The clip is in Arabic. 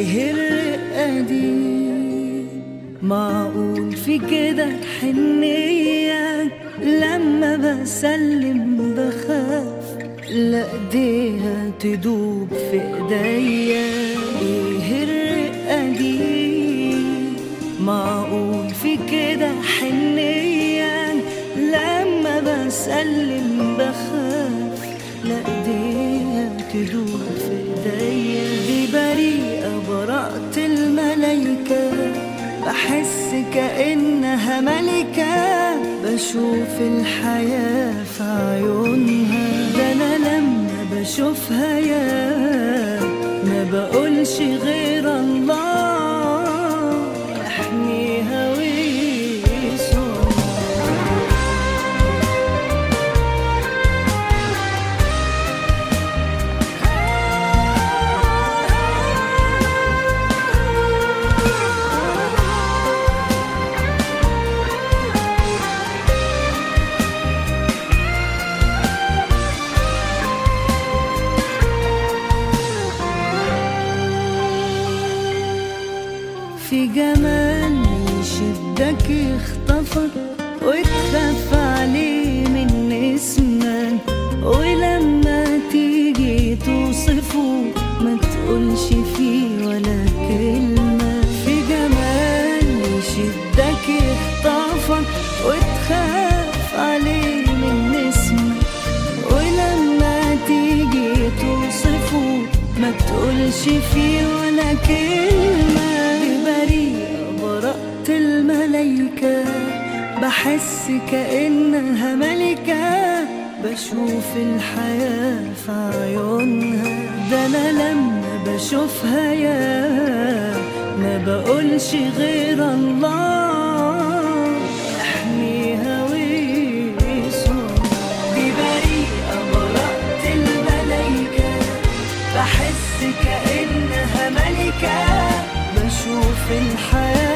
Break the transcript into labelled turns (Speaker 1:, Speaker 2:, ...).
Speaker 1: ايه الرقة دي؟ معقول في كده حنية لما بسلم بخاف لا ايديها تدوب في ايديا؟ ايه الرقة دي؟ معقول في كده حنية لما بسلم بخاف لا ايديها تدوب في ايديا؟ دي بريئة براءة الملايكة، بحس كأنها ملكة، بشوف الحياة في عيونها. ده أنا لما بشوفها يا ما بقولش غير الله يحميها ويصونها. في جمال يشدك يخطفك وتخاف عليه من اسمك، ولما تيجي توصفه ما تقولش فيه ولا كلمة. في جمال يشدك يخطفك وتخاف عليه من اسمك، ولما تيجي توصفه ما تقولش فيه ولا كلمة. براءة الملايكة، بحس كأنها ملكة، بشوف الحياة في عيونها. ده أنا لما بشوفها يا ما بقولش غير الله يحميها ويصونها. دي بريئة براءة الملايكة، بحس كأنها ملكة، بشوف الحياة